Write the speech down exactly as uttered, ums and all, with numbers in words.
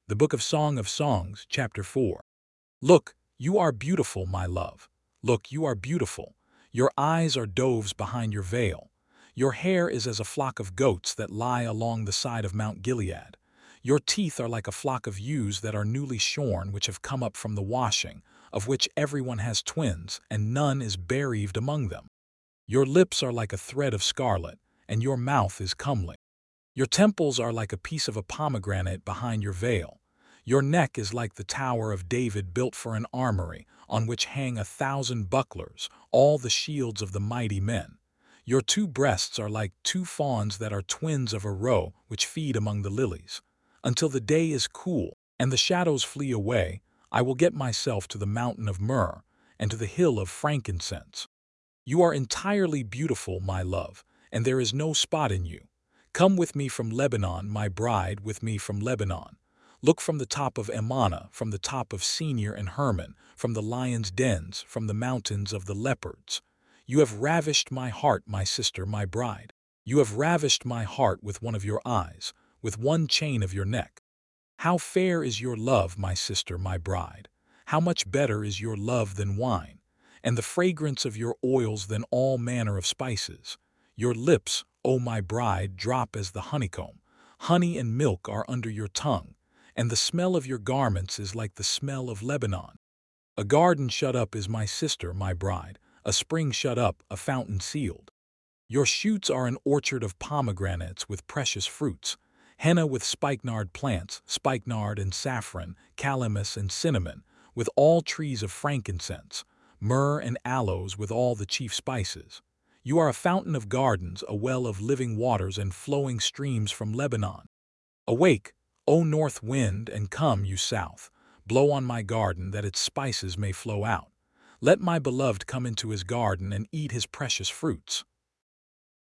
The Book of Song of Songs, Chapter four. Look, you are beautiful, my love. Look, you are beautiful. Your eyes are doves behind your veil. Your hair is as a flock of goats that lie along the side of Mount Gilead. Your teeth are like a flock of ewes that are newly shorn, which have come up from the washing, of which everyone has twins, and none is bereaved among them. Your lips are like a thread of scarlet, and your mouth is comely. Your temples are like a piece of a pomegranate behind your veil. Your neck is like the Tower of David built for an armory, on which hang a thousand bucklers, all the shields of the mighty men. Your two breasts are like two fawns that are twins of a roe, which feed among the lilies. Until the day is cool, and the shadows flee away, I will get myself to the mountain of myrrh, and to the hill of frankincense. You are entirely beautiful, my love, and there is no spot in you. Come with me from Lebanon, my bride, with me from Lebanon. Look from the top of Amana, from the top of Senir and Hermon, from the lions' dens, from the mountains of the leopards. You have ravished my heart, my sister, my bride. You have ravished my heart with one of your eyes, with one chain of your neck. How fair is your love, my sister, my bride! How much better is your love than wine, and the fragrance of your oils than all manner of spices. Your lips, O my bride, drop as the honeycomb. Honey and milk are under your tongue, and the smell of your garments is like the smell of Lebanon. A garden shut up is my sister, my bride, a spring shut up, a fountain sealed. Your shoots are an orchard of pomegranates with precious fruits, henna with spikenard plants, spikenard and saffron, calamus and cinnamon, with all trees of frankincense, myrrh and aloes with all the chief spices. You are a fountain of gardens, a well of living waters and flowing streams from Lebanon. Awake, O north wind, and come, you south. Blow on my garden that its spices may flow out. Let my beloved come into his garden and eat his precious fruits.